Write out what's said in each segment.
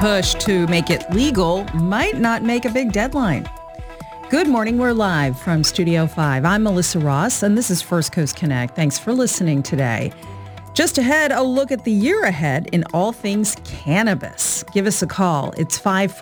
push to make it legal might not make a big deadline. Good morning. We're live from Studio 5. I'm Melissa Ross, and this is First Coast Connect. Thanks for listening today. Just ahead, a look at the year ahead in all things cannabis. Give us a call. It's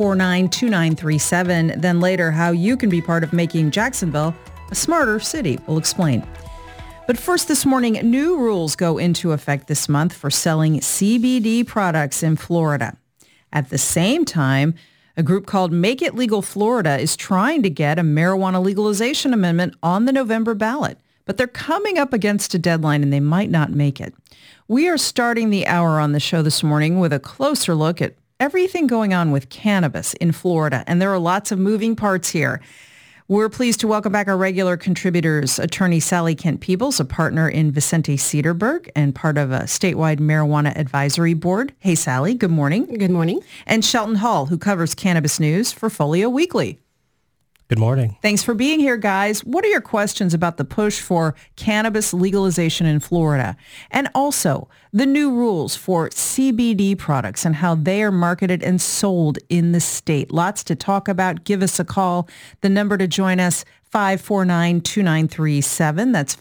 549-2937. Then later, how you can be part of making Jacksonville a smarter city. We'll explain. But first this morning, new rules go into effect this month for selling CBD products in Florida. At the same time, a group called Make It Legal Florida is trying to get a marijuana legalization amendment on the November ballot. But they're coming up against a deadline and they might not make it. We are starting the hour on the show this morning with a closer look at everything going on with cannabis in Florida. And there are lots of moving parts here. We're pleased to welcome back our regular contributors, attorney Sally Kent-Peebles, a partner in Vicente Cederberg and part of a statewide marijuana advisory board. Hey, Sally, good morning. Good morning. And Shelton Hall, who covers cannabis news for Folio Weekly. Good morning. Thanks for being here, guys. What are your questions about the push for cannabis legalization in Florida? And also the new rules for CBD products and how they are marketed and sold in the state. Lots to talk about. Give us a call. The number to join us, 549-2937. That's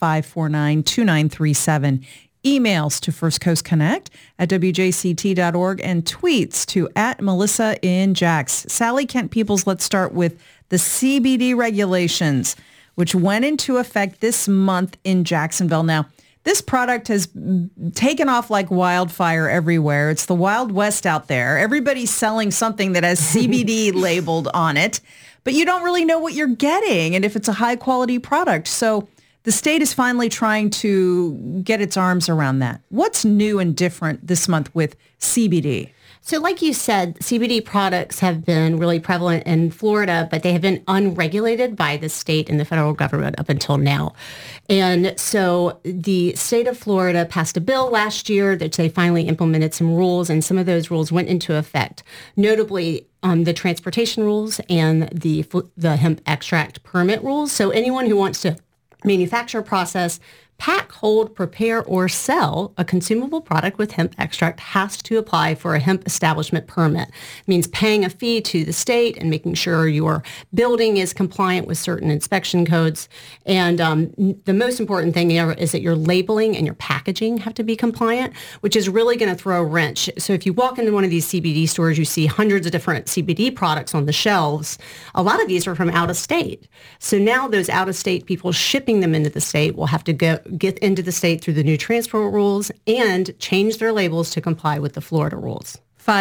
549-2937. Emails to First Coast Connect at WJCT.org and tweets to @MelissaInJax. Sally Kent-Peebles, let's start with the CBD regulations, which went into effect this month in Jacksonville. Now, this product has taken off like wildfire everywhere. It's the Wild West out there. Everybody's selling something that has CBD labeled on it, but you don't really know what you're getting and if it's a high quality product. So the state is finally trying to get its arms around that. What's new and different this month with CBD? So like you said, CBD products have been really prevalent in Florida, but they have been unregulated by the state and the federal government up until now. And so the state of Florida passed a bill last year that they finally implemented some rules, and some of those rules went into effect, notably the transportation rules and the hemp extract permit rules. So anyone who wants to manufacture, process, pack, hold, prepare, or sell a consumable product with hemp extract has to apply for a hemp establishment permit. It means paying a fee to the state and making sure your building is compliant with certain inspection codes. And the most important thing is that your labeling and your packaging have to be compliant, which is really going to throw a wrench. So if you walk into one of these CBD stores, you see hundreds of different CBD products on the shelves. A lot of these are from out of state. So now those out of state people shipping them into the state will have to get into the state through the new transport rules and change their labels to comply with the Florida rules.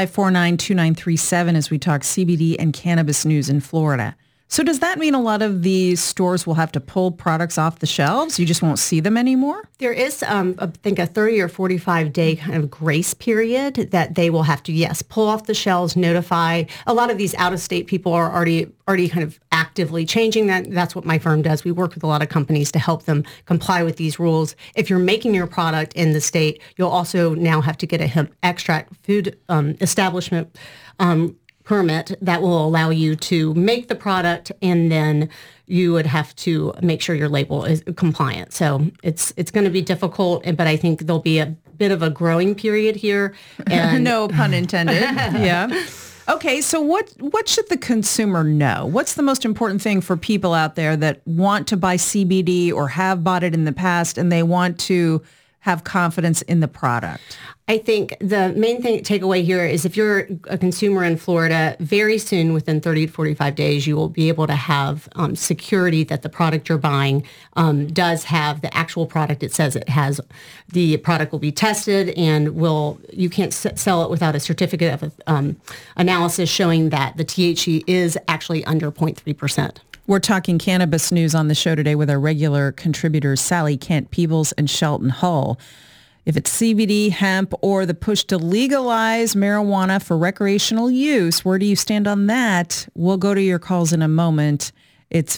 549-2937 as we talk CBD and cannabis news in Florida. So does that mean a lot of these stores will have to pull products off the shelves? You just won't see them anymore? There is, I think, a 30 or 45-day kind of grace period that they will have to, yes, pull off the shelves, notify. A lot of these out-of-state people are already kind of actively changing that. That's what my firm does. We work with a lot of companies to help them comply with these rules. If you're making your product in the state, you'll also now have to get a hemp extract food establishment permit that will allow you to make the product, and then you would have to make sure your label is compliant. So it's going to be difficult, but I think there'll be a bit of a growing period here. And no pun intended. Yeah. Okay, so what should the consumer know? What's the most important thing for people out there that want to buy CBD or have bought it in the past and they want to have confidence in the product? I think the main takeaway here is if you're a consumer in Florida, very soon, within 30 to 45 days, you will be able to have security that the product you're buying does have the actual product it says it has. The product will be tested and you can't sell it without a certificate of analysis showing that the THC is actually under 0.3%. We're talking cannabis news on the show today with our regular contributors, Sally Kent-Peebles and Shelton Hall. If it's CBD, hemp, or the push to legalize marijuana for recreational use, where do you stand on that? We'll go to your calls in a moment. It's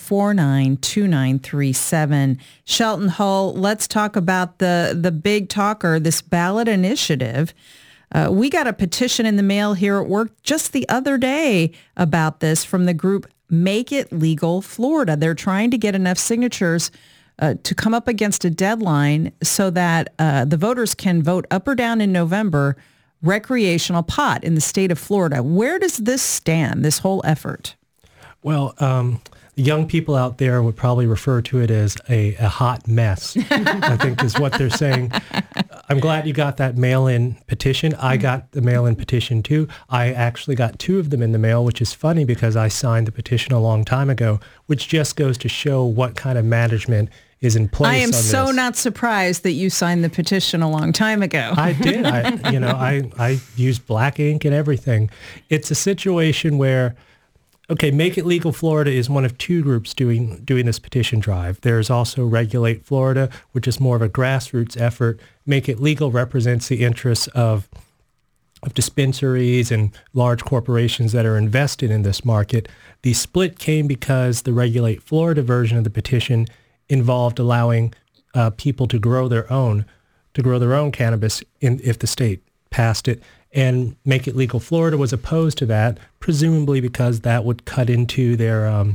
549-2937. Shelton Hall, let's talk about the big talker, this ballot initiative. We got a petition in the mail here at work just the other day about this from the group Make It Legal Florida. They're trying to get enough signatures to come up against a deadline so that the voters can vote up or down in November recreational pot in the state of Florida. Where does this stand, this whole effort? Well, young people out there would probably refer to it as a hot mess, I think is what they're saying. I'm glad you got that mail-in petition. I got the mail-in petition too. I actually got 2 of them in the mail, which is funny because I signed the petition a long time ago, which just goes to show what kind of management is in place. I am so not surprised that you signed the petition a long time ago. I did. I used black ink and everything. It's a situation where, okay, Make It Legal Florida is one of 2 groups doing this petition drive. There's also Regulate Florida, which is more of a grassroots effort. Make It Legal represents the interests of dispensaries and large corporations that are invested in this market. The split came because the Regulate Florida version of the petition involved allowing people to grow their own cannabis if the state passed it. And Make It Legal Florida was opposed to that, presumably because that would cut into their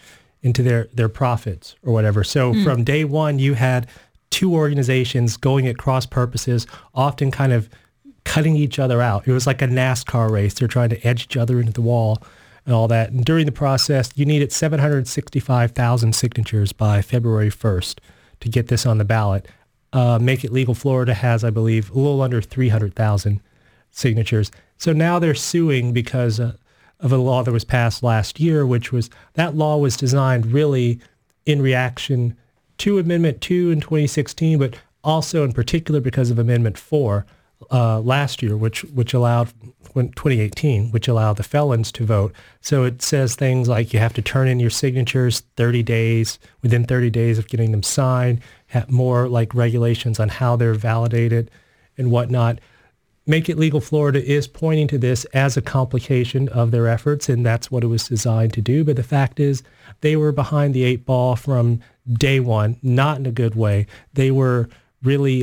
profits or whatever. So from day one, you had 2 organizations going at cross purposes, often kind of cutting each other out. It was like a NASCAR race. They're trying to edge each other into the wall and all that. And during the process, you needed 765,000 signatures by February 1st to get this on the ballot. Make It Legal Florida has, I believe, a little under 300,000 signatures. So now they're suing because of a law that was passed last year, that law was designed really in reaction to Amendment 2 in 2016, but also in particular because of Amendment 4 last year, which allowed 2018, which allowed the felons to vote. So it says things like you have to turn in your signatures within 30 days of getting them signed, have more like regulations on how they're validated and whatnot. Make It Legal Florida is pointing to this as a complication of their efforts, and that's what it was designed to do. But the fact is they were behind the 8 ball from day one, not in a good way. They were really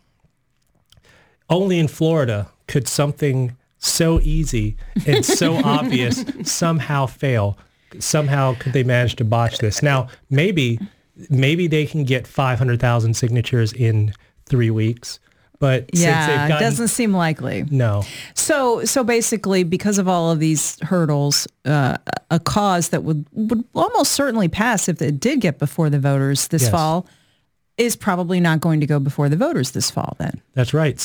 only in Florida could something so easy and so obvious somehow fail. Somehow could they manage to botch this. Now, maybe they can get 500,000 signatures in 3 weeks. But yeah, it doesn't seem likely. No. So basically, because of all of these hurdles, a cause that would almost certainly pass if it did get before the voters this fall is probably not going to go before the voters this fall then. That's right.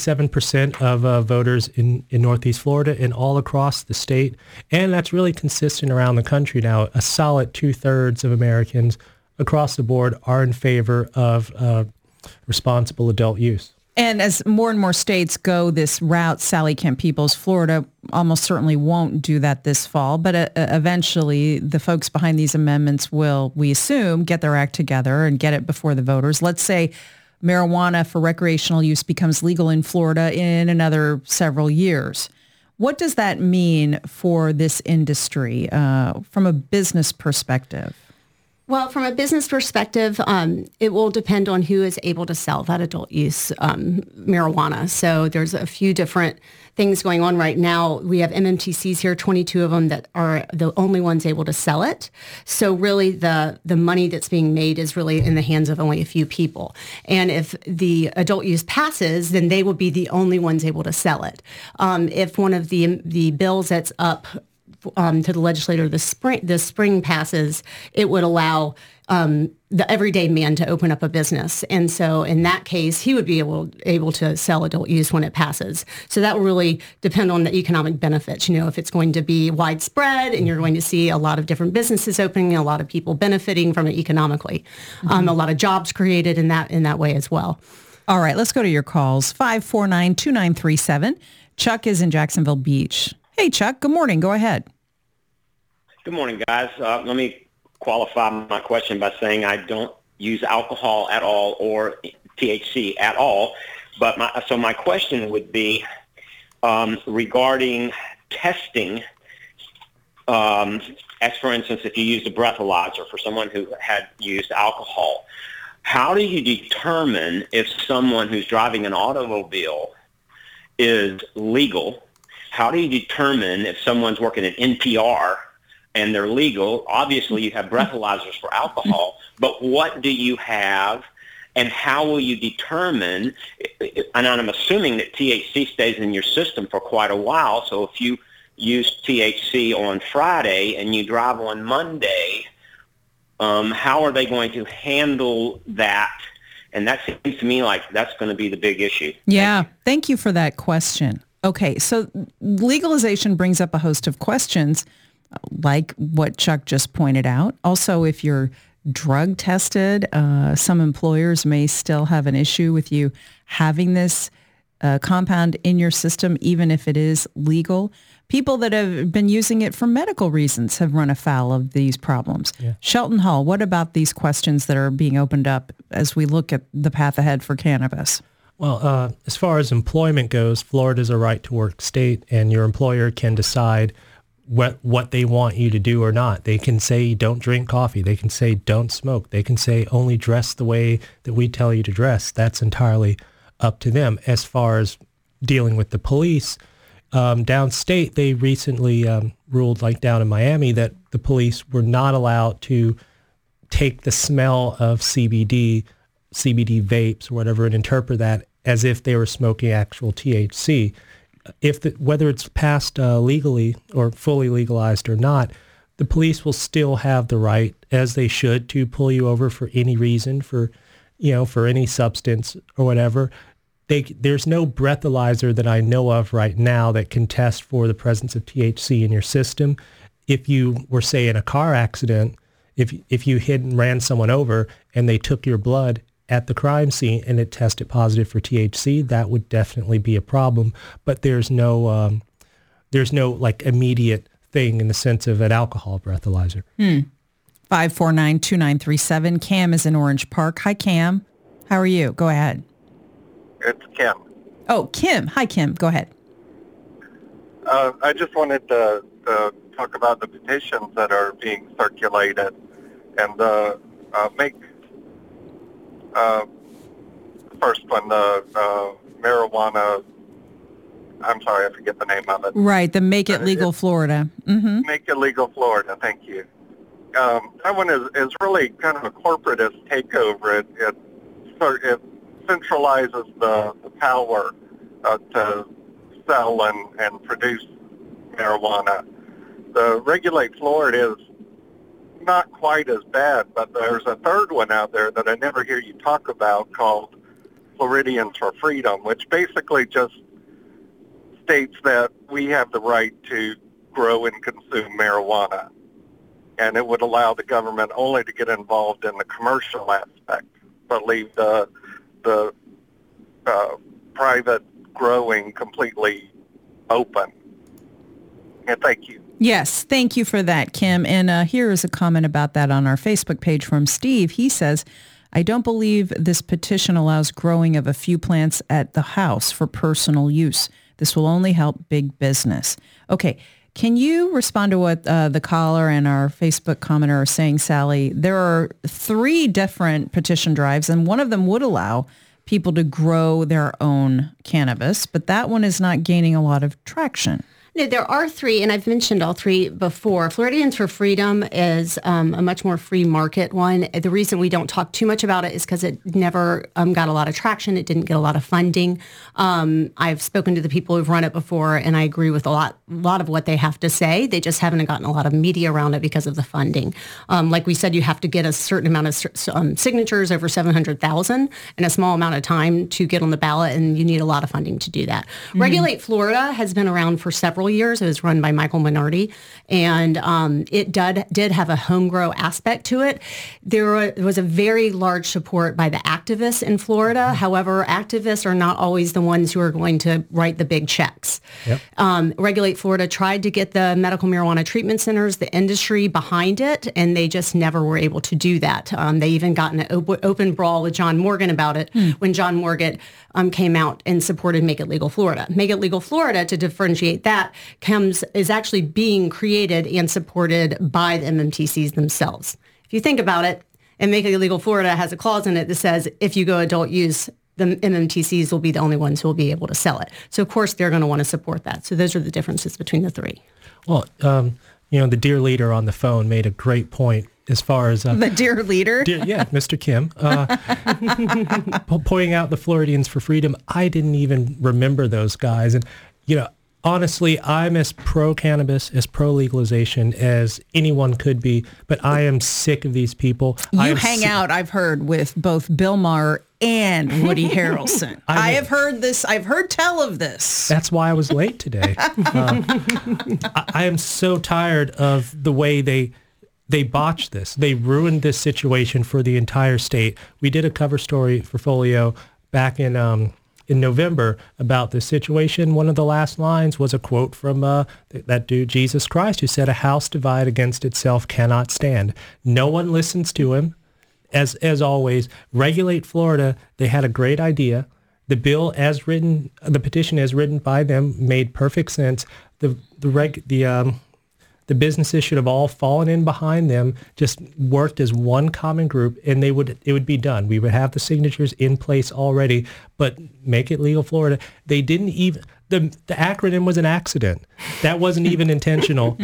67% of voters in Northeast Florida and all across the state. And that's really consistent around the country now. A solid 2/3 of Americans across the board are in favor of responsible adult use. And as more and more states go this route, Sally Kemp Peoples, Florida almost certainly won't do that this fall, but eventually the folks behind these amendments will, we assume, get their act together and get it before the voters. Let's say marijuana for recreational use becomes legal in Florida in another several years. What does that mean for this industry from a business perspective? Well, from a business perspective, it will depend on who is able to sell that adult use marijuana. So there's a few different things going on right now. We have MMTCs here, 22 of them that are the only ones able to sell it. So really the money that's being made is really in the hands of only a few people. And if the adult use passes, then they will be the only ones able to sell it. If one of the bills that's up to the legislature this spring passes, it would allow the everyday man to open up a business. And so in that case, he would be able to sell adult use when it passes. So that will really depend on the economic benefits. You know, if it's going to be widespread and you're going to see a lot of different businesses opening, a lot of people benefiting from it economically, a lot of jobs created in that way as well. All right, let's go to your calls. 549-2937. Chuck is in Jacksonville Beach. Hey, Chuck, good morning. Go ahead. Good morning, guys. Let me qualify my question by saying I don't use alcohol at all or THC at all. But my question would be regarding testing. As for instance, if you use a breathalyzer for someone who had used alcohol, how do you determine if someone who's driving an automobile is legal? How do you determine if someone's working at NPR and they're legal? Obviously, you have breathalyzers for alcohol, but what do you have And how will you determine, and I'm assuming that THC stays in your system for quite a while, so if you use THC on Friday and you drive on Monday, how are they going to handle that? And that seems to me like that's going to be the big issue. Yeah, thank you for that question. Okay, so legalization brings up a host of questions, like what Chuck just pointed out. Also, if you're drug tested, some employers may still have an issue with you having this compound in your system, even if it is legal. People that have been using it for medical reasons have run afoul of these problems. Yeah. Shelton Hall, what about these questions that are being opened up as we look at the path ahead for cannabis? Well, as far as employment goes, Florida is a right-to-work state, and your employer can decide what they want you to do or not. They can say don't drink coffee. They can say don't smoke. They can say only dress the way that we tell you to dress. That's entirely up to them. As far as dealing with the police, downstate, they recently ruled, like down in Miami, that the police were not allowed to take the smell of CBD vapes or whatever and interpret that as if they were smoking actual THC. Whether it's passed legally or fully legalized or not, the police will still have the right, as they should, to pull you over for any reason, for any substance or whatever. There's no breathalyzer that I know of right now that can test for the presence of THC in your system. If you were, say, in a car accident, if you hit and ran someone over and they took your blood at the crime scene and it tested positive for THC, that would definitely be a problem. But there's no like immediate thing in the sense of an alcohol breathalyzer. 549-2937. Cam is in Orange Park. Hi, Cam. How are you? Go ahead. It's Kim. Oh, Kim. Hi, Kim. Go ahead. I just wanted to talk about the petitions that are being circulated and make first one, the marijuana, I'm sorry, I forget the name of it. Right, the Make It Legal Florida. Mm-hmm. Make It Legal Florida, thank you. That one is really kind of a corporatist takeover. It centralizes the power to sell and produce marijuana. The Regulate Florida is not quite as bad, but there's a third one out there that I never hear you talk about called Floridians for Freedom, which basically just states that we have the right to grow and consume marijuana. And it would allow the government only to get involved in the commercial aspect, but leave the private growing completely open. And thank you. Yes, thank you for that, Kim. And here is a comment about that on our Facebook page from Steve. He says, I don't believe this petition allows growing of a few plants at the house for personal use. This will only help big business. Okay, can you respond to what the caller and our Facebook commenter are saying, Sally? There are 3 different petition drives, and one of them would allow people to grow their own cannabis, but that one is not gaining a lot of traction. No, there are 3, and I've mentioned all 3 before. Floridians for Freedom is a much more free market one. The reason we don't talk too much about it is because it never got a lot of traction. It didn't get a lot of funding. I've spoken to the people who've run it before, and I agree with a lot of what they have to say. They just haven't gotten a lot of media around it because of the funding. Like we said, you have to get a certain amount of signatures, over 700,000, in a small amount of time to get on the ballot, and you need a lot of funding to do that. Mm-hmm. Regulate Florida has been around for several years. It was run by Michael Minardi, and it did have a home grow aspect to it. There was a very large support by the activists in Florida. However, activists are not always the ones who are going to write the big checks. Yep. Regulate Florida tried to get the medical marijuana treatment centers, the industry behind it, and they just never were able to do that. They even got in an open brawl with John Morgan about it when John Morgan came out and supported Make It Legal Florida. Make It Legal Florida, to differentiate that, is actually being created and supported by the MMTCs themselves. If you think about it, and Make It Legal Florida has a clause in it that says if you go adult use, the MMTCs will be the only ones who will be able to sell it. So, of course, they're going to want to support that. So those are the differences between the 3. Well, the dear leader on the phone made a great point as far as the dear leader. Mr. Kim, pointing out the Floridians for Freedom. I didn't even remember those guys, and honestly, I'm as pro-cannabis, as pro-legalization as anyone could be, but I am sick of these people. You hang out, I've heard, with both Bill Maher and Woody Harrelson. I have heard this. I've heard tell of this. That's why I was late today. I am so tired of the way they botched this. They ruined this situation for the entire state. We did a cover story for Folio back in November about this situation. One of the last lines was a quote from that dude, Jesus Christ, who said, "A house divided against itself cannot stand." No one listens to him. As always, regulate Florida. They had a great idea. The bill as written, the petition as written by them made perfect sense. The businesses should have all fallen in behind them, just worked as one common group, and it would be done. We would have the signatures in place already, but make it legal Florida. They didn't even, the acronym was an accident. That wasn't even intentional.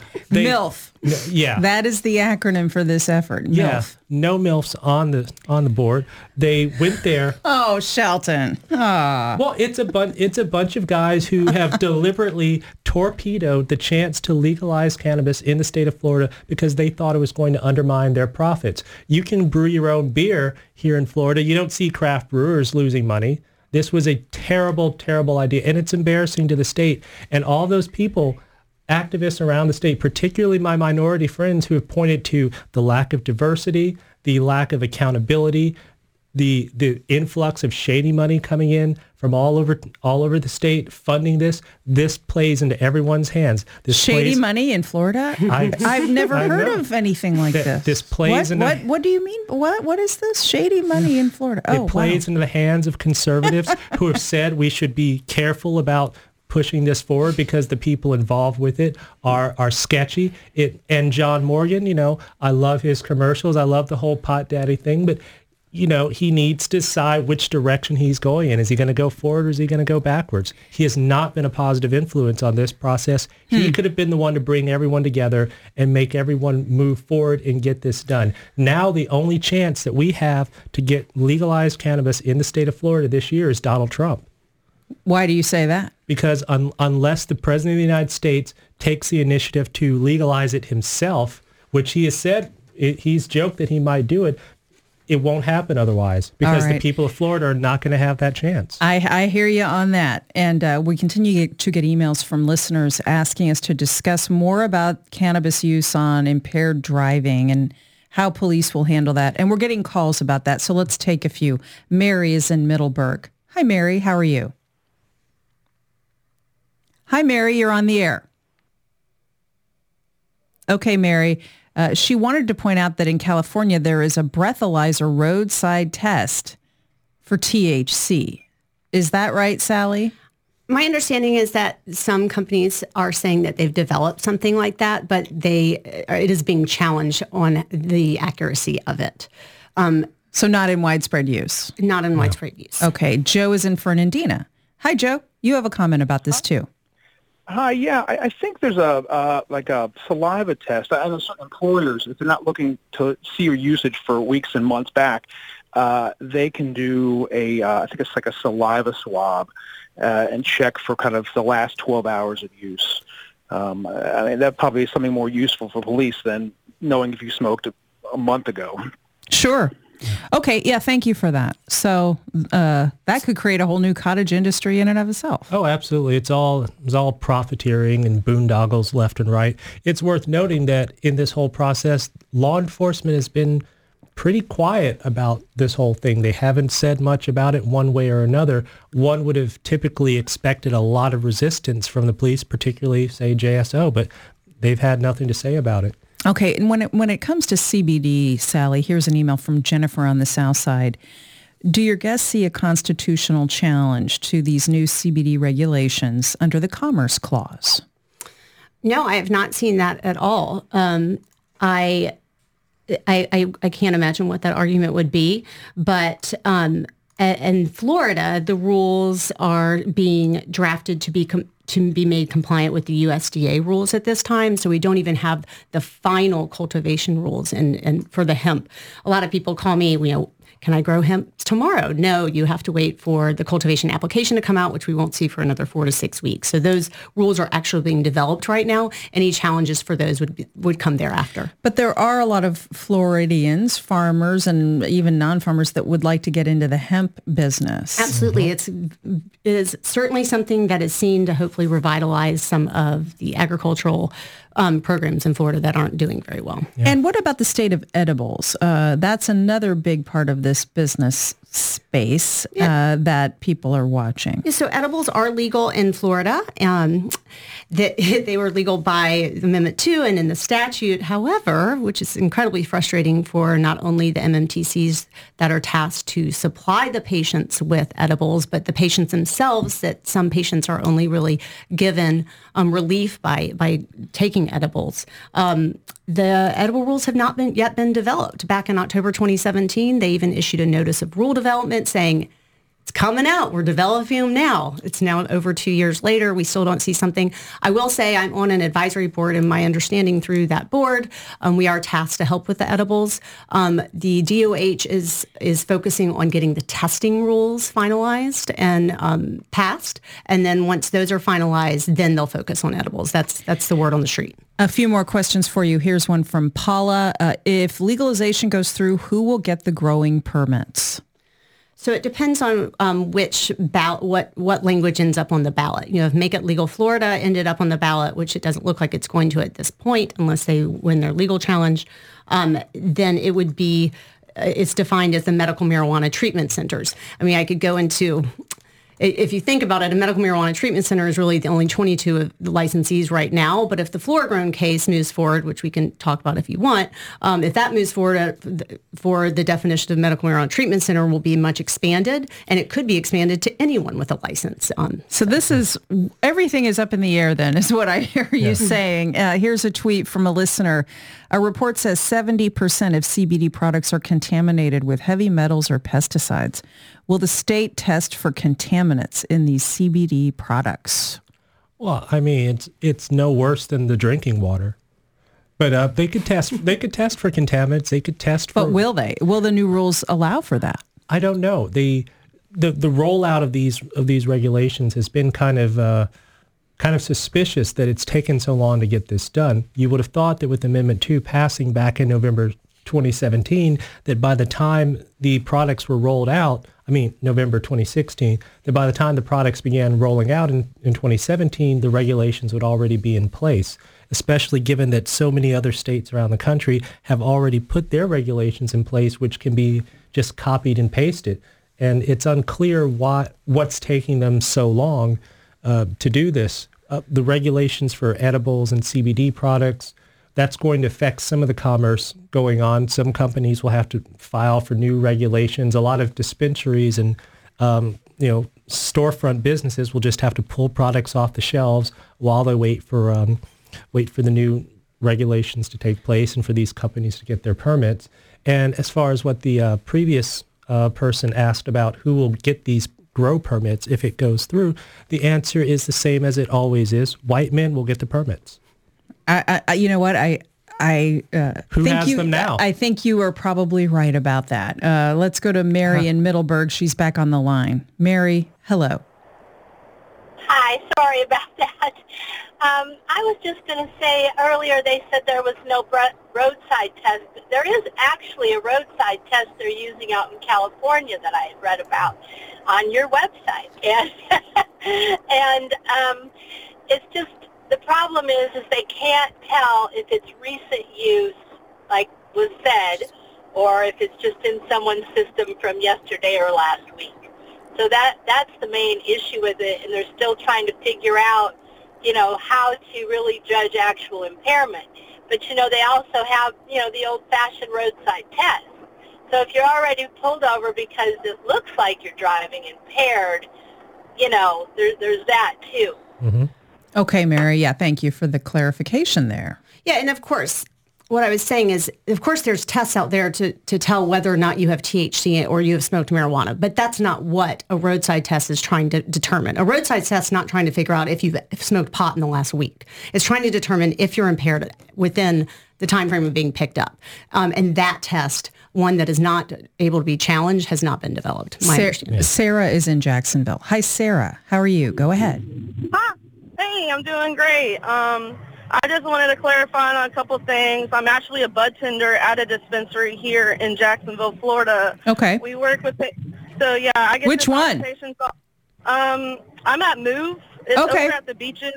MILF. Yeah. That is the acronym for this effort. MILF. Yeah. No MILFs on the board. They went there. Oh, Shelton. Oh. Well, it's a bunch of guys who have deliberately torpedoed the chance to legalize cannabis in the state of Florida because they thought it was going to undermine their profits. You can brew your own beer here in Florida. You don't see craft brewers losing money. This was a terrible, terrible idea, and it's embarrassing to the state. And all those people, activists around the state, particularly my minority friends, who have pointed to the lack of diversity, the lack of accountability, the influx of shady money coming in from all over the state funding this. This plays into everyone's hands. This shady money in Florida? I've never heard of anything like this. This plays what do you mean? What is this shady money in Florida? It plays into the hands of conservatives who have said we should be careful about pushing this forward because the people involved with it are sketchy. And John Morgan, I love his commercials. I love the whole pot daddy thing, but he needs to decide which direction he's going in. Is he going to go forward or is he going to go backwards? He has not been a positive influence on this process. He could have been the one to bring everyone together and make everyone move forward and get this done. Now the only chance that we have to get legalized cannabis in the state of Florida this year is Donald Trump. Why do you say that? Because unless the President of the United States takes the initiative to legalize it himself, which he has said, he's joked that he might do it, it won't happen otherwise because the people of Florida are not going to have that chance. I hear you on that. And we continue to get emails from listeners asking us to discuss more about cannabis use on impaired driving and how police will handle that. And we're getting calls about that. So let's take a few. Mary is in Middleburg. Hi, Mary. How are you? Hi, Mary. You're on the air. Okay, Mary. She wanted to point out that in California, there is a breathalyzer roadside test for THC. Is that right, Sally? My understanding is that some companies are saying that they've developed something like that, but it is being challenged on the accuracy of it. So not in widespread use? Not in widespread use. Okay. Joe is in Fernandina. Hi, Joe. You have a comment about this, too. Hi, yeah, I think there's a saliva test. I know certain employers, if they're not looking to see your usage for weeks and months back, they can do I think it's like a saliva swab and check for kind of the last 12 hours of use. That probably is something more useful for police than knowing if you smoked a month ago. Sure. Okay, yeah, thank you for that. So that could create a whole new cottage industry in and of itself. Oh, absolutely. It's all profiteering and boondoggles left and right. It's worth noting that in this whole process, law enforcement has been pretty quiet about this whole thing. They haven't said much about it one way or another. One would have typically expected a lot of resistance from the police, particularly, say, JSO, but they've had nothing to say about it. Okay, and when it comes to CBD, Sally, here's an email from Jennifer on the South Side. Do your guests see a constitutional challenge to these new CBD regulations under the Commerce Clause? No, I have not seen that at all. I can't imagine what that argument would be, but in Florida, the rules are being drafted to be to be made compliant with the USDA rules at this time. So we don't even have the final cultivation rules and for the hemp. A lot of people call me, can I grow hemp tomorrow? No, you have to wait for the cultivation application to come out, which we won't see for another 4 to 6 weeks. So those rules are actually being developed right now. Any challenges for those would come thereafter. But there are a lot of Floridians, farmers, and even non-farmers that would like to get into the hemp business. Absolutely. It is certainly something that is seen to hopefully revitalize some of the agricultural programs in Florida that aren't doing very well. Yeah. And what about the state of edibles? That's another big part of this business space that people are watching. Yeah, so edibles are legal in Florida. They were legal by Amendment 2 and in the statute. However, which is incredibly frustrating for not only the MMTCs that are tasked to supply the patients with edibles, but the patients themselves, that some patients are only really given relief by taking edibles. The edible rules have not yet been developed. Back in October 2017, they even issued a notice of rule development saying, it's coming out. We're developing them now. It's now over 2 years later. We still don't see something. I will say I'm on an advisory board, and my understanding through that board, we are tasked to help with the edibles. The DOH is focusing on getting the testing rules finalized and passed. And then once those are finalized, then they'll focus on edibles. That's the word on the street. A few more questions for you. Here's one from Paula. If legalization goes through, who will get the growing permits? So it depends on which ballot, what language ends up on the ballot. If Make It Legal Florida ended up on the ballot, which it doesn't look like it's going to at this point, unless they win their legal challenge, then it would be, it's defined as the medical marijuana treatment centers. I mean, I could go into, if you think about it, a medical marijuana treatment center is really the only 22 of the licensees right now. But if the Flora Grown case moves forward, which we can talk about if you want, if that moves forward for the definition of medical marijuana treatment center will be much expanded, and it could be expanded to anyone with a license. So this is, everything is up in the air then, is what I hear you saying. Here's a tweet from a listener. A report says 70% of CBD products are contaminated with heavy metals or pesticides. Will the state test for contaminants in these CBD products? Well, I mean, it's no worse than the drinking water. But they could test for contaminants. They could test for. But will they? Will the new rules allow for that? I don't know. The rollout of these regulations has been kind of suspicious that it's taken so long to get this done. You would have thought that with Amendment 2 passing back in November 2017, that by the time the products were rolled out, November 2016, that by the time the products began rolling out in 2017, the regulations would already be in place, especially given that so many other states around the country have already put their regulations in place, which can be just copied and pasted. And it's unclear what's taking them so long to do this. The regulations for edibles and CBD products, that's going to affect some of the commerce going on. Some companies will have to file for new regulations. A lot of dispensaries and storefront businesses will just have to pull products off the shelves while they wait for the new regulations to take place and for these companies to get their permits. And as far as what the previous person asked about who will get these grow permits if it goes through, the answer is the same as it always is. White men will get the permits. You know what? Who has them now? I think you are probably right about that. Let's go to Mary in Middleburg. She's back on the line. Mary, hello. Hi, sorry about that. I was just going to say earlier they said there was no roadside test, but there is actually a roadside test they're using out in California that I had read about on your website. And it's just, the problem is they can't tell if it's recent use, like was said, or if it's just in someone's system from yesterday or last week. So that's the main issue with it, and they're still trying to figure out, how to really judge actual impairment. But, they also have, the old-fashioned roadside test. So if you're already pulled over because it looks like you're driving impaired, there's that too. Mm-hmm. Okay, Mary. Yeah, thank you for the clarification there. Yeah, and of course, what I was saying is, of course, there's tests out there to tell whether or not you have THC or you have smoked marijuana, but that's not what a roadside test is trying to determine. A roadside test is not trying to figure out if you've smoked pot in the last week. It's trying to determine if you're impaired within the time frame of being picked up. And that test, one that is not able to be challenged, has not been developed. Sarah is in Jacksonville. Hi, Sarah. How are you? Go ahead. Hi. Hey, I'm doing great. I just wanted to clarify on a couple things. I'm actually a bud tender at a dispensary here in Jacksonville, Florida. Okay. We work with so yeah, I get Which one? I'm at Move. It's over at the beaches.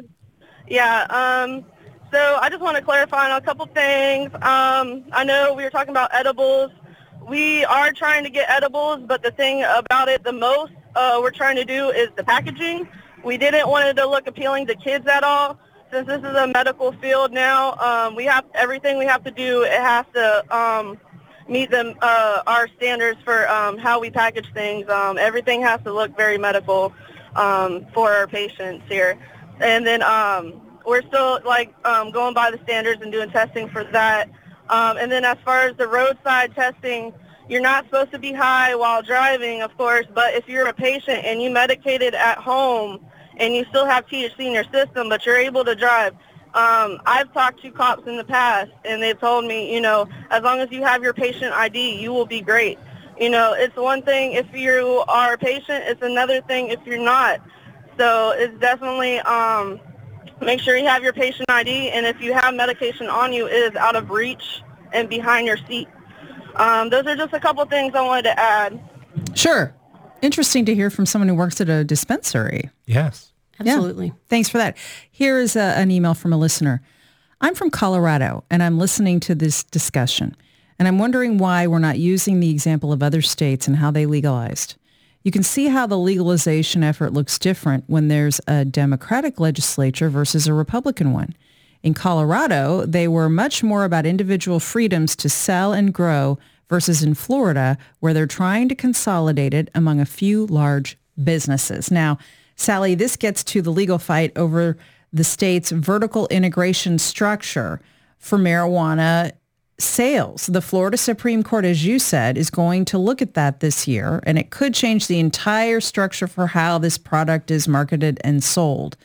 Yeah. So I just want to clarify on a couple things. I know we were talking about edibles. We are trying to get edibles, but the thing about it the most we're trying to do is the packaging. We didn't want it to look appealing to kids at all. Since this is a medical field now, we have everything we have to do. It has to meet our standards for how we package things. Everything has to look very medical for our patients here. And then we're still going by the standards and doing testing for that. And then as far as the roadside testing, you're not supposed to be high while driving, of course, but if you're a patient and you medicated at home and you still have THC in your system, but you're able to drive. I've talked to cops in the past, and they've told me, as long as you have your patient ID, you will be great. It's one thing if you are a patient, it's another thing if you're not. So it's definitely make sure you have your patient ID, and if you have medication on you, it is out of reach and behind your seat. Those are just a couple things I wanted to add. Sure. Interesting to hear from someone who works at a dispensary. Yes. Absolutely. Yeah. Thanks for that. Here is an email from a listener. I'm from Colorado, and I'm listening to this discussion, and I'm wondering why we're not using the example of other states and how they legalized. You can see how the legalization effort looks different when there's a Democratic legislature versus a Republican one. In Colorado, they were much more about individual freedoms to sell and grow versus in Florida, where they're trying to consolidate it among a few large businesses. Now, Sally, this gets to the legal fight over the state's vertical integration structure for marijuana sales. The Florida Supreme Court, as you said, is going to look at that this year, and it could change the entire structure for how this product is marketed and sold.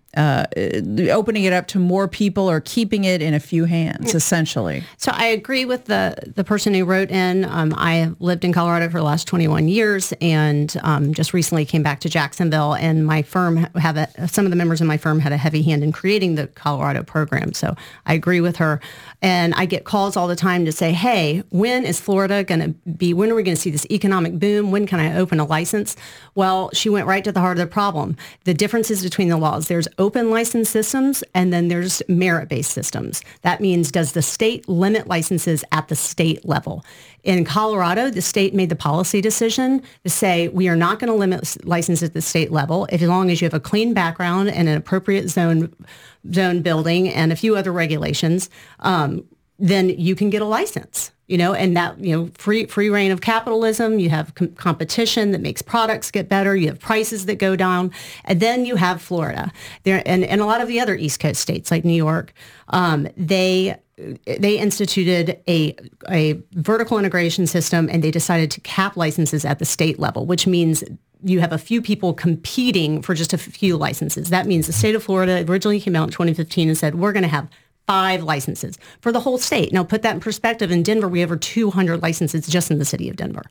Opening it up to more people or keeping it in a few hands, essentially. So I agree with the person who wrote in. I have lived in Colorado for the last 21 years and just recently came back to Jacksonville, and my firm some of the members of my firm had a heavy hand in creating the Colorado program. So I agree with her. And I get calls all the time to say, hey, when is Florida going to be, when are we going to see this economic boom? When can I open a license? Well, she went right to the heart of the problem. The differences between the laws. There's open license systems, and then there's merit-based systems. That means, does the state limit licenses at the state level? In Colorado, the state made the policy decision to say, we are not going to limit licenses at the state level as long as you have a clean background and an appropriate zone building and a few other regulations, then you can get a license. And that, free reign of capitalism, you have competition that makes products get better, you have prices that go down, and then you have Florida. There and a lot of the other East Coast states like New York, they instituted a vertical integration system, and they decided to cap licenses at the state level, which means you have a few people competing for just a few licenses. That means the state of Florida originally came out in 2015 and said, we're going to have 5 licenses for the whole state. Now, put that in perspective. In Denver, we have over 200 licenses just in the city of Denver.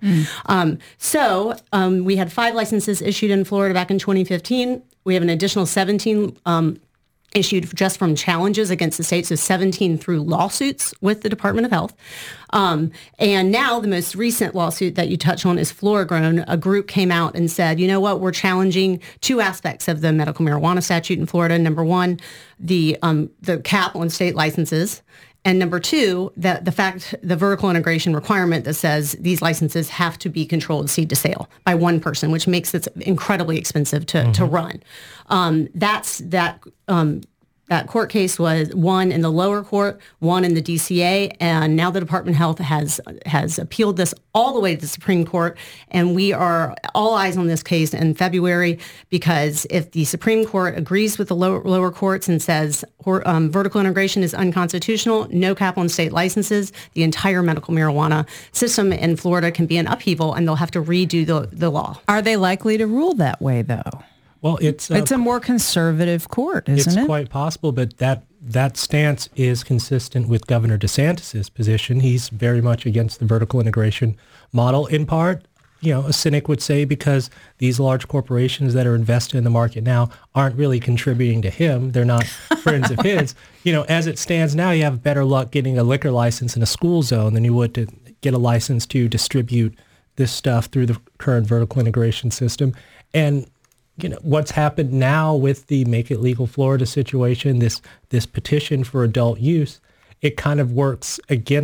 So we had 5 licenses issued in Florida back in 2015. We have an additional 17 issued just from challenges against the state, so 17 through lawsuits with the Department of Health. And now the most recent lawsuit that you touch on is Floragrown. A group came out and said, you know what, we're challenging 2 aspects of the medical marijuana statute in Florida. Number 1, the cap on state licenses. And number 2, the vertical integration requirement that says these licenses have to be controlled seed to sale by one person, which makes it incredibly expensive to run. That court case was one in the lower court, one in the DCA, and now the Department of Health has appealed this all the way to the Supreme Court, and we are all eyes on this case in February, because if the Supreme Court agrees with the lower courts and says vertical integration is unconstitutional, no cap on state licenses, the entire medical marijuana system in Florida can be in upheaval, and they'll have to redo the law. Are they likely to rule that way, though? Well, it's a more conservative court, isn't it? It's quite possible, but that stance is consistent with Governor DeSantis' position. He's very much against the vertical integration model, in part, a cynic would say, because these large corporations that are invested in the market now aren't really contributing to him. They're not friends of his. As it stands now, you have better luck getting a liquor license in a school zone than you would to get a license to distribute this stuff through the current vertical integration system. And what's happened now with the Make It Legal Florida situation, this petition for adult use, it kind of works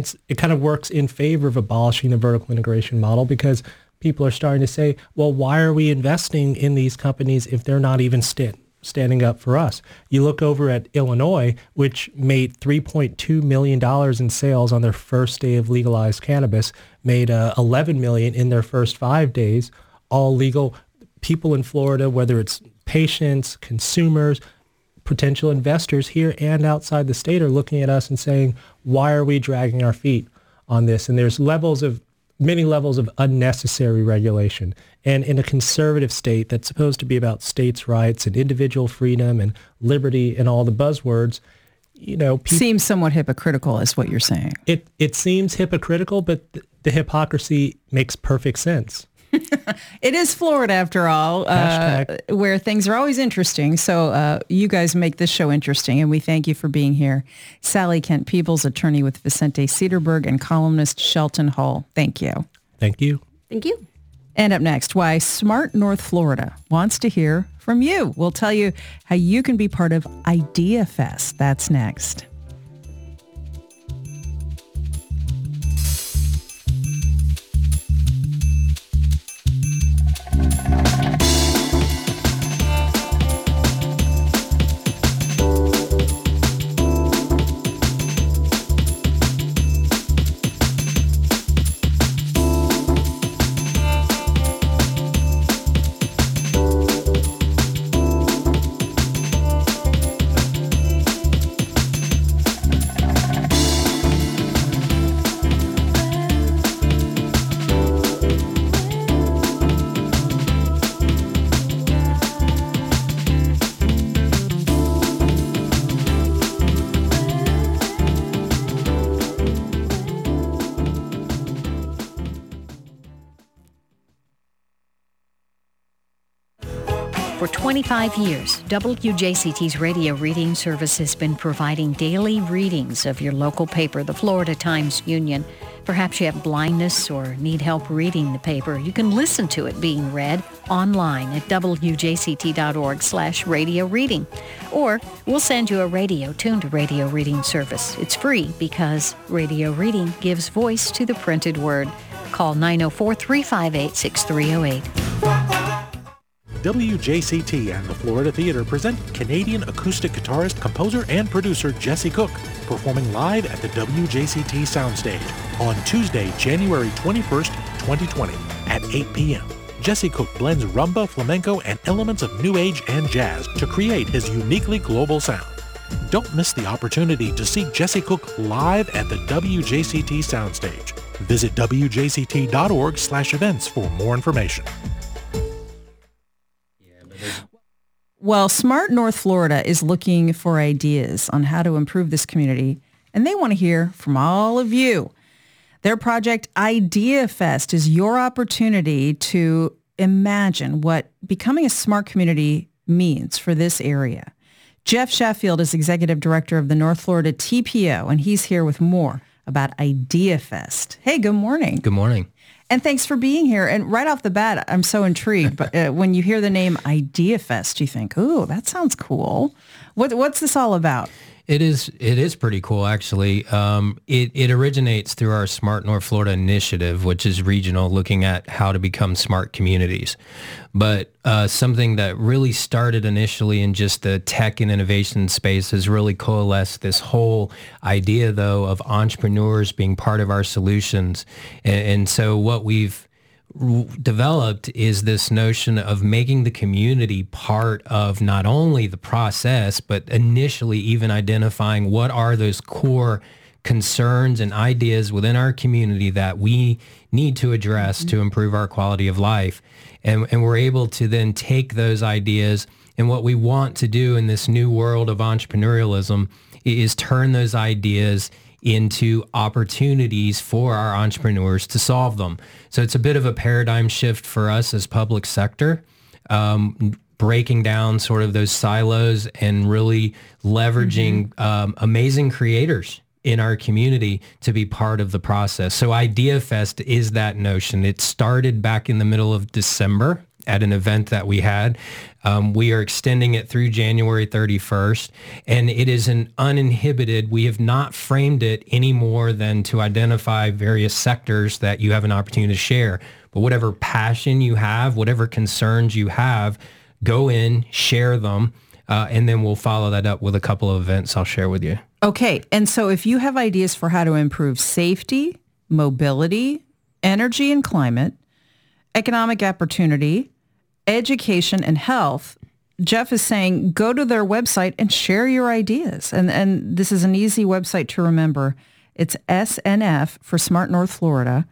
in favor of abolishing the vertical integration model, because people are starting to say, well, why are we investing in these companies if they're not even standing up for us? You look over at Illinois, which made $3.2 million in sales on their first day of legalized cannabis, made $11 million in their first 5 days, all legal. People in Florida, whether it's patients, consumers, potential investors here and outside the state, are looking at us and saying, why are we dragging our feet on this? And there's many levels of unnecessary regulation. And in a conservative state that's supposed to be about states' rights and individual freedom and liberty and all the buzzwords, seems somewhat hypocritical, is what you're saying. It seems hypocritical, but the hypocrisy makes perfect sense. It is Florida, after all, where things are always interesting. So you guys make this show interesting, and we thank you for being here. Sally Kent Peebles, attorney with Vicente Cedarburg, and columnist Shelton Hull. Thank you. Thank you. Thank you. And up next, why Smart North Florida wants to hear from you. We'll tell you how you can be part of Idea Fest. That's next. For 25 years, WJCT's radio reading service has been providing daily readings of your local paper, the Florida Times-Union. Perhaps you have blindness or need help reading the paper. You can listen to it being read online at wjct.org/radio reading. Or we'll send you a radio-tuned radio reading service. It's free because radio reading gives voice to the printed word. Call 904-358-6308. WJCT and the Florida Theater present Canadian acoustic guitarist, composer, and producer Jesse Cook, performing live at the WJCT Soundstage on Tuesday, January 21st, 2020 at 8 p.m. Jesse Cook blends rumba, flamenco, and elements of new age and jazz to create his uniquely global sound. Don't miss the opportunity to see Jesse Cook live at the WJCT Soundstage. Visit wjct.org/events for more information. Well, Smart North Florida is looking for ideas on how to improve this community, and they want to hear from all of you. Their project Idea Fest is your opportunity to imagine what becoming a smart community means for this area. Jeff Sheffield is executive director of the North Florida TPO, and he's here with more about Idea Fest. Hey, good morning. Good morning. And thanks for being here. And right off the bat, I'm so intrigued. But when you hear the name Idea Fest, you think, ooh, that sounds cool. What's this all about? It is pretty cool, actually. It originates through our Smart North Florida initiative, which is regional, looking at how to become smart communities. But something that really started initially in just the tech and innovation space has really coalesced this whole idea, though, of entrepreneurs being part of our solutions. And so what we've developed is this notion of making the community part of not only the process, but initially even identifying what are those core concerns and ideas within our community that we need to address to improve our quality of life. And we're able to then take those ideas, and what we want to do in this new world of entrepreneurialism is turn those ideas into opportunities for our entrepreneurs to solve them. So it's a bit of a paradigm shift for us as public sector, breaking down sort of those silos and really leveraging amazing creators in our community to be part of the process. So Idea Fest is that notion. It started back in the middle of December at an event that we had. We are extending it through January 31st, and it is an uninhibited. We have not framed it any more than to identify various sectors that you have an opportunity to share. But whatever passion you have, whatever concerns you have, go in, share them, and then we'll follow that up with a couple of events I'll share with you. Okay, and so if you have ideas for how to improve safety, mobility, energy and climate, economic opportunity, education, and health, Jeff is saying go to their website and share your ideas. And this is an easy website to remember. It's SNF for Smart North Florida,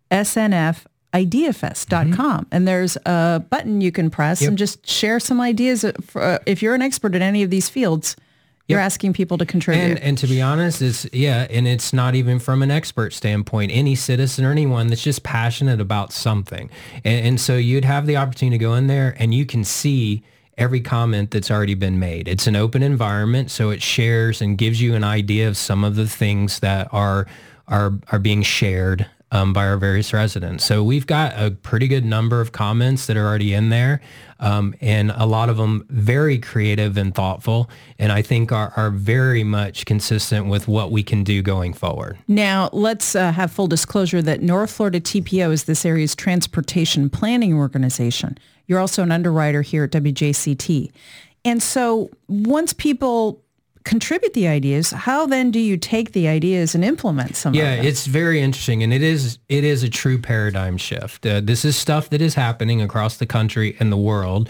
SNFideafest.com. And there's a button you can press and just share some ideas. If you're an expert in any of these fields, you're asking people to contribute. And to be honest, and it's not even from an expert standpoint. Any citizen or anyone that's just passionate about something. And so you'd have the opportunity to go in there and you can see every comment that's already been made. It's an open environment, so it shares and gives you an idea of some of the things that are being shared by our various residents. So we've got a pretty good number of comments that are already in there, and a lot of them very creative and thoughtful, and I think are very much consistent with what we can do going forward. Now, let's have full disclosure that North Florida TPO is this area's transportation planning organization. You're also an underwriter here at WJCT. And so once people contribute the ideas, how then do you take the ideas and implement some of them? Yeah, it's very interesting, and it is a true paradigm shift. This is stuff that is happening across the country and the world,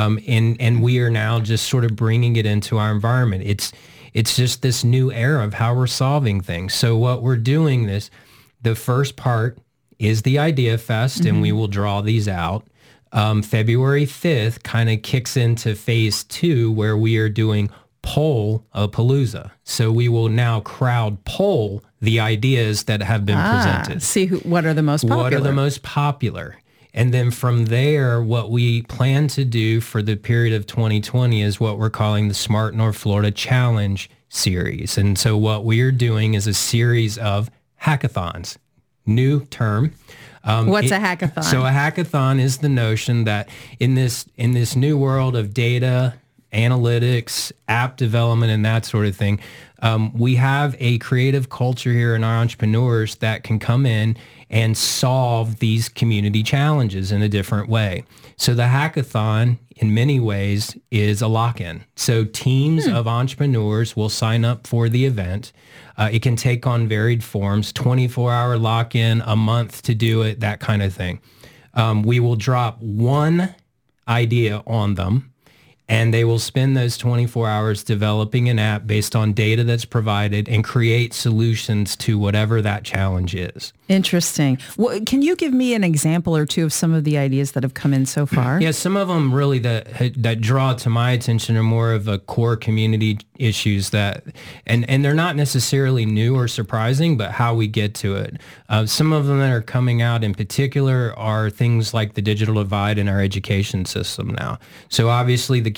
and we are now just sort of bringing it into our environment. It's just this new era of how we're solving things. So what we're doing the first part is the Idea Fest, and we will draw these out. February 5th kind of kicks into phase 2, where we are doing Poll-a-Palooza. So we will now crowd poll the ideas that have been presented. See what are the most popular. What are the most popular. And then from there, what we plan to do for the period of 2020 is what we're calling the Smart North Florida Challenge series. And so what we are doing is a series of hackathons. New term. What's a hackathon? So a hackathon is the notion that in this new world of data, analytics, app development, and that sort of thing, we have a creative culture here in our entrepreneurs that can come in and solve these community challenges in a different way. So the hackathon, in many ways, is a lock-in. So teams of entrepreneurs will sign up for the event. It can take on varied forms, 24-hour lock-in, a month to do it, that kind of thing. We will drop one idea on them, and they will spend those 24 hours developing an app based on data that's provided and create solutions to whatever that challenge is. Interesting. Well, can you give me an example or two of some of the ideas that have come in so far? Yeah, some of them really that draw to my attention are more of a core community issues that, and they're not necessarily new or surprising, but how we get to it. Some of them that are coming out in particular are things like the digital divide in our education system now. So obviously the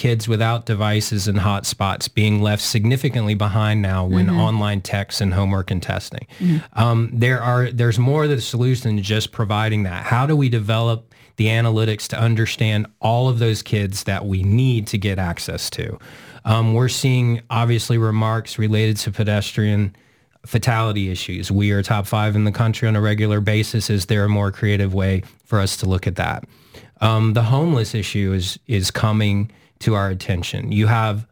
kids without devices and hotspots being left significantly behind now when online texts and homework and testing. There's more to the solution than just providing that. How do we develop the analytics to understand all of those kids that we need to get access to? We're seeing obviously remarks related to pedestrian fatality issues. We are top 5 in the country on a regular basis. Is there a more creative way for us to look at that? The homeless issue is coming to our attention. You have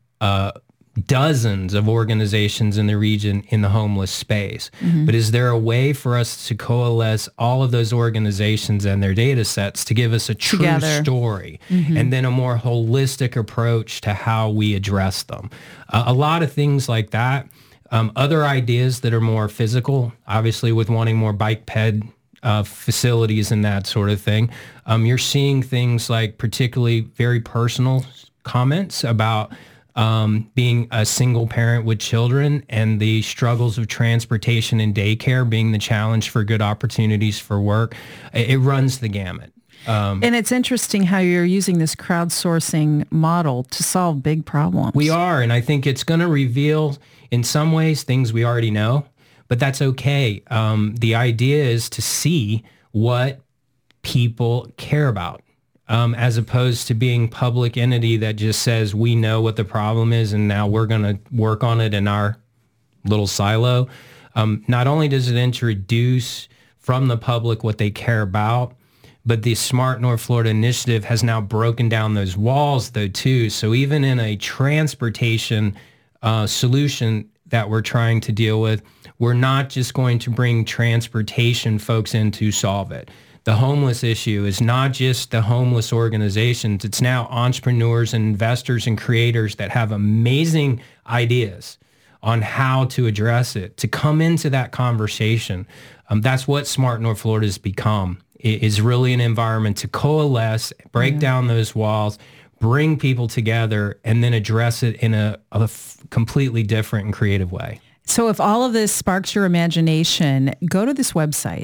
dozens of organizations in the region in the homeless space. But is there a way for us to coalesce all of those organizations and their data sets to give us a true story and then a more holistic approach to how we address them? A lot of things like that. Other ideas that are more physical, obviously with wanting more bike ped facilities and that sort of thing. You're seeing things like particularly very personal comments about being a single parent with children and the struggles of transportation and daycare being the challenge for good opportunities for work. It runs the gamut. And it's interesting how you're using this crowdsourcing model to solve big problems. We are, and I think it's going to reveal in some ways things we already know, but that's okay. The idea is to see what people care about, as opposed to being public entity that just says we know what the problem is and now we're going to work on it in our little silo. Not only does it introduce from the public what they care about, but the Smart North Florida initiative has now broken down those walls though too. So even in a transportation solution that we're trying to deal with, we're not just going to bring transportation folks in to solve it. The homeless issue is not just the homeless organizations. It's now entrepreneurs and investors and creators that have amazing ideas on how to address it, to come into that conversation. That's what Smart North Florida has become. It is really an environment to coalesce, break down those walls, bring people together, and then address it in a completely different and creative way. So if all of this sparks your imagination, go to this website,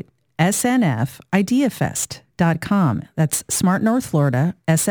snfideafest.com. That's Smart North Florida,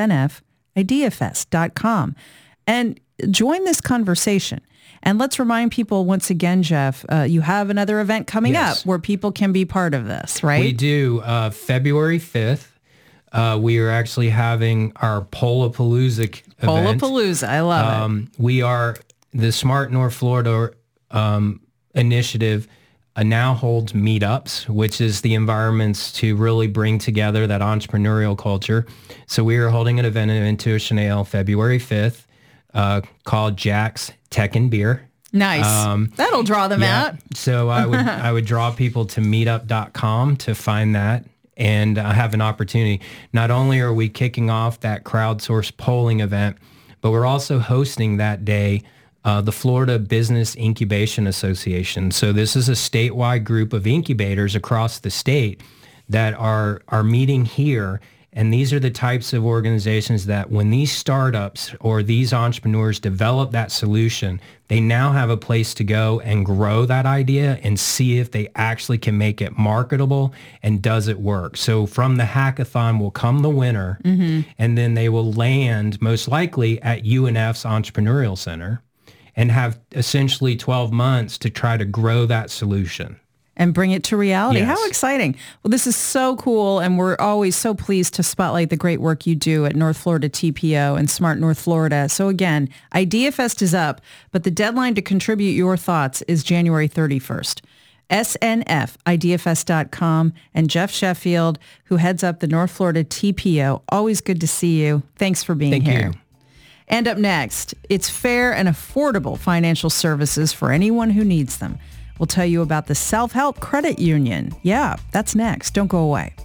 snfideafest.com. And join this conversation. And let's remind people once again, Jeff, you have another event coming up where people can be part of this, right? We do. February 5th, we are actually having our Polapalooza event. Polapalooza, I love it. We are, the Smart North Florida initiative now holds meetups, which is the environments to really bring together that entrepreneurial culture. So we are holding an event in Tuachinale February 5th called Jack's Tech and Beer. Nice. That'll draw them out. So I would draw people to meetup.com to find that and have an opportunity. Not only are we kicking off that crowdsourced polling event, but we're also hosting that day the Florida Business Incubation Association. So this is a statewide group of incubators across the state that are meeting here. And these are the types of organizations that when these startups or these entrepreneurs develop that solution, they now have a place to go and grow that idea and see if they actually can make it marketable and does it work. So from the hackathon will come the winner, and then they will land most likely at UNF's Entrepreneurial Center and have essentially 12 months to try to grow that solution. And bring it to reality. Yes. How exciting. Well, this is so cool, and we're always so pleased to spotlight the great work you do at North Florida TPO and Smart North Florida. So again, IdeaFest is up, but the deadline to contribute your thoughts is January 31st. snfideafest.com, and Jeff Sheffield, who heads up the North Florida TPO. Always good to see you. Thanks for being here. Thank you. And up next, it's fair and affordable financial services for anyone who needs them. We'll tell you about the Self-Help Credit Union. Yeah, that's next. Don't go away.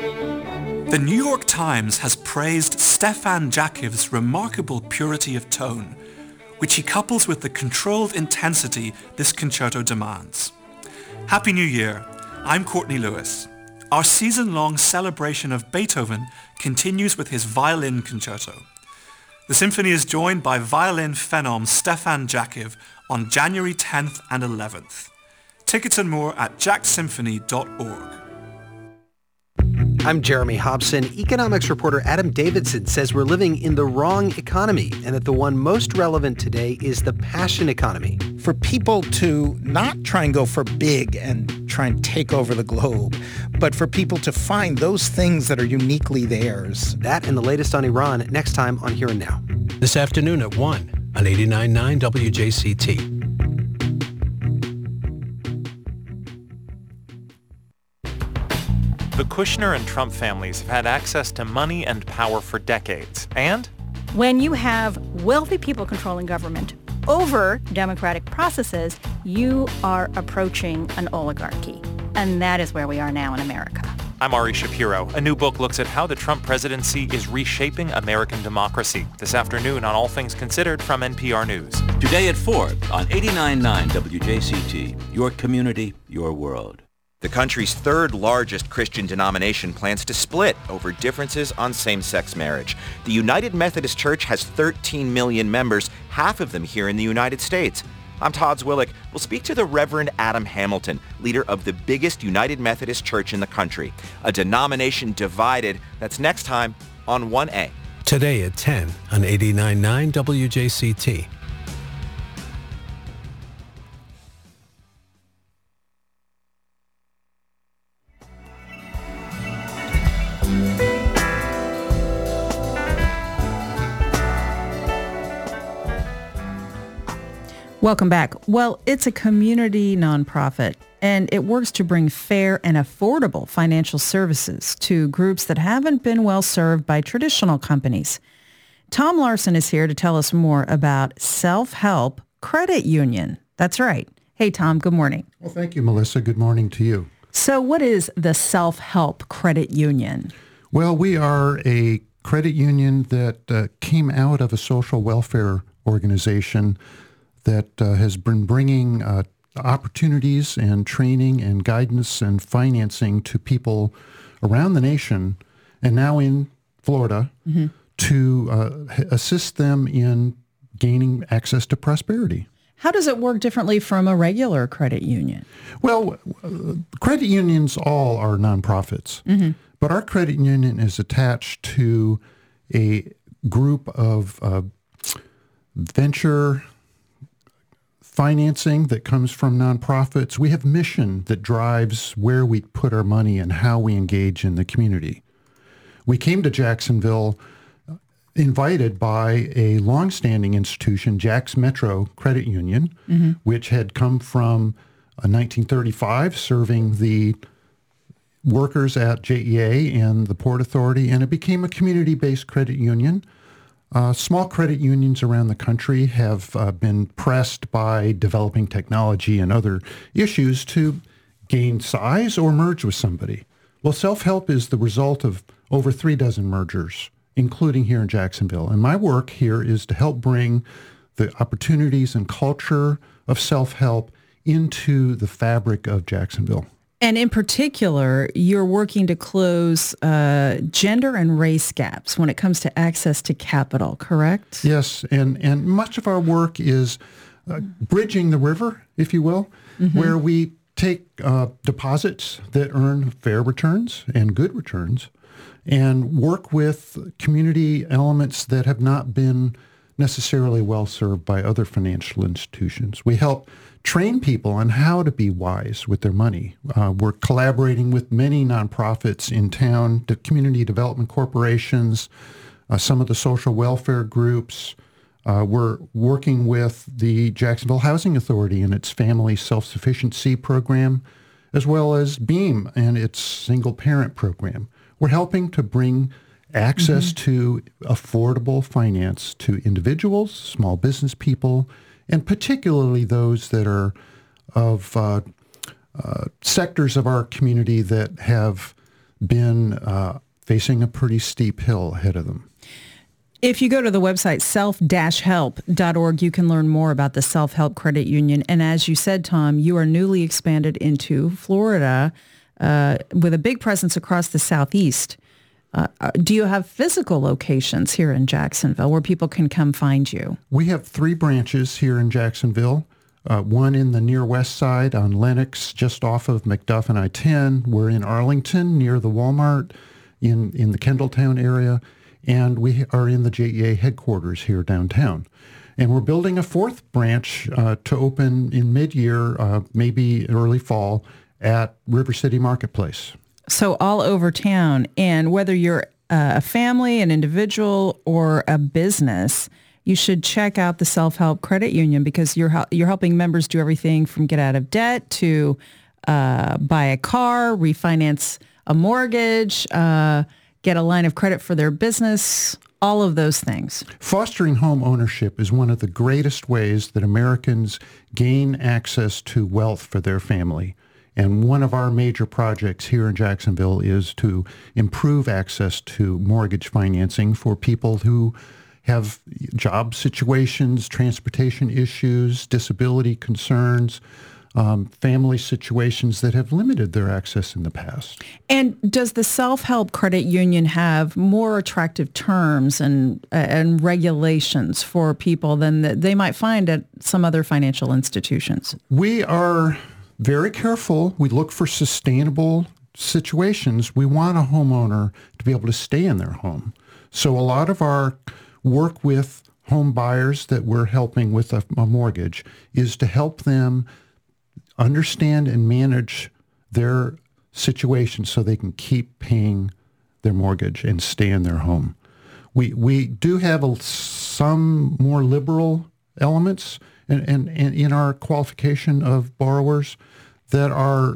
The New York Times has praised Stefan Jakiv's remarkable purity of tone, which he couples with the controlled intensity this concerto demands. Happy New Year. I'm Courtney Lewis. Our season-long celebration of Beethoven continues with his violin concerto. The symphony is joined by violin phenom Stefan Jakiv on January 10th and 11th. Tickets and more at jacksymphony.org. I'm Jeremy Hobson. Economics reporter Adam Davidson says we're living in the wrong economy and that the one most relevant today is the passion economy. For people to not try and go for big and try and take over the globe, but for people to find those things that are uniquely theirs. That and the latest on Iran next time on Here and Now. This afternoon at 1 on 89.9 WJCT. The Kushner and Trump families have had access to money and power for decades. And when you have wealthy people controlling government over democratic processes, you are approaching an oligarchy. And that is where we are now in America. I'm Ari Shapiro. A new book looks at how the Trump presidency is reshaping American democracy. This afternoon on All Things Considered from NPR News. Today at 4 on 89.9 WJCT, your community, your world. The country's third largest Christian denomination plans to split over differences on same-sex marriage. The United Methodist Church has 13 million members, half of them here in the United States. I'm Todd Zwillick. We'll speak to the Reverend Adam Hamilton, leader of the biggest United Methodist Church in the country. A denomination divided. That's next time on 1A. Today at 10 on 89.9 WJCT. Welcome back. Well, it's a community nonprofit, and it works to bring fair and affordable financial services to groups that haven't been well served by traditional companies. Tom Larson is here to tell us more about Self-Help Credit Union. That's right. Hey, Tom, good morning. Well, thank you, Melissa. Good morning to you. So what is the Self-Help Credit Union? Well, we are a credit union that came out of a social welfare organization that has been bringing opportunities and training and guidance and financing to people around the nation and now in Florida to assist them in gaining access to prosperity. How does it work differently from a regular credit union? Well, credit unions all are nonprofits, but our credit union is attached to a group of venture financing that comes from nonprofits. We have mission that drives where we put our money and how we engage in the community. We came to Jacksonville invited by a longstanding institution, Jax Metro Credit Union, which had come from 1935 serving the workers at JEA and the Port Authority, and it became a community-based credit union. Small credit unions around the country have been pressed by developing technology and other issues to gain size or merge with somebody. Well, Self-Help is the result of over 36 mergers, including here in Jacksonville. And my work here is to help bring the opportunities and culture of self-help into the fabric of Jacksonville. And in particular, you're working to close gender and race gaps when it comes to access to capital, correct? Yes, and much of our work is bridging the river, if you will, where we take deposits that earn fair returns and good returns and work with community elements that have not been necessarily well served by other financial institutions. We help train people on how to be wise with their money. We're collaborating with many nonprofits in town, the community development corporations, some of the social welfare groups. We're working with the Jacksonville Housing Authority and its family self-sufficiency program, as well as BEAM and its single-parent program. We're helping to bring access to affordable finance to individuals, small business people, and particularly those that are of sectors of our community that have been facing a pretty steep hill ahead of them. If you go to the website self-help.org, you can learn more about the Self-Help Credit Union. And as you said, Tom, you are newly expanded into Florida with a big presence across the Southeast. Do you have physical locations here in Jacksonville where people can come find you? We have 3 branches here in Jacksonville. One in the near west side on Lenox, just off of McDuff and I-10. We're in Arlington, near the Walmart, in the Kendalltown area. And we are in the JEA headquarters here downtown. And we're building a 4th branch to open in mid-year, maybe early fall, at River City Marketplace. So all over town. And whether you're a family, an individual, or a business, you should check out the Self-Help Credit Union because you're helping members do everything from get out of debt to buy a car, refinance a mortgage, get a line of credit for their business, all of those things. Fostering home ownership is one of the greatest ways that Americans gain access to wealth for their family. And one of our major projects here in Jacksonville is to improve access to mortgage financing for people who have job situations, transportation issues, disability concerns, family situations that have limited their access in the past. And does the Self-Help Credit Union have more attractive terms and regulations for people than they might find at some other financial institutions? We are very careful. We look for sustainable situations. We want a homeowner to be able to stay in their home. So a lot of our work with home buyers that we're helping with a mortgage is to help them understand and manage their situation so they can keep paying their mortgage and stay in their home. We do have some more liberal elements and in our qualification of borrowers that are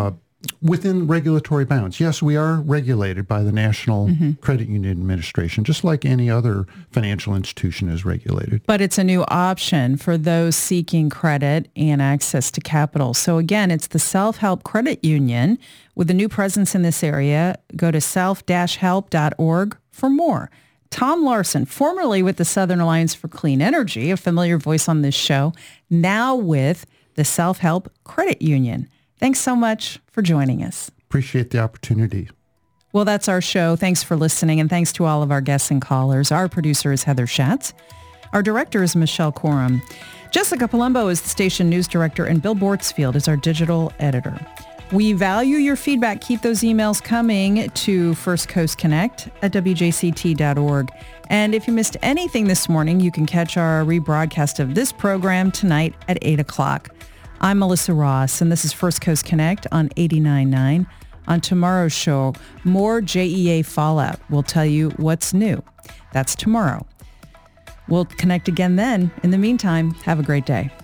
within regulatory bounds. Yes, we are regulated by the National Credit Union Administration, just like any other financial institution is regulated. But it's a new option for those seeking credit and access to capital. So again, it's the Self-Help Credit Union with a new presence in this area. Go to self-help.org for more. Tom Larson, formerly with the Southern Alliance for Clean Energy, a familiar voice on this show, now with the Self-Help Credit Union. Thanks so much for joining us. Appreciate the opportunity. Well, that's our show. Thanks for listening, and thanks to all of our guests and callers. Our producer is Heather Schatz. Our director is Michelle Coram. Jessica Palumbo is the station news director, and Bill Bortsfield is our digital editor. We value your feedback. Keep those emails coming to First Coast Connect at WJCT.org. And if you missed anything this morning, you can catch our rebroadcast of this program tonight at 8 o'clock. I'm Melissa Ross, and this is First Coast Connect on 89.9. On tomorrow's show, more JEA fallout. We'll tell you what's new. That's tomorrow. We'll connect again then. In the meantime, have a great day.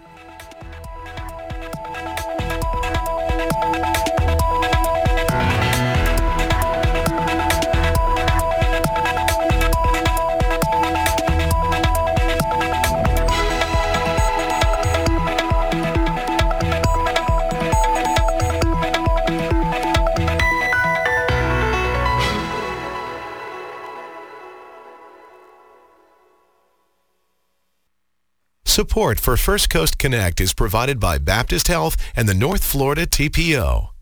Support for First Coast Connect is provided by Baptist Health and the North Florida TPO.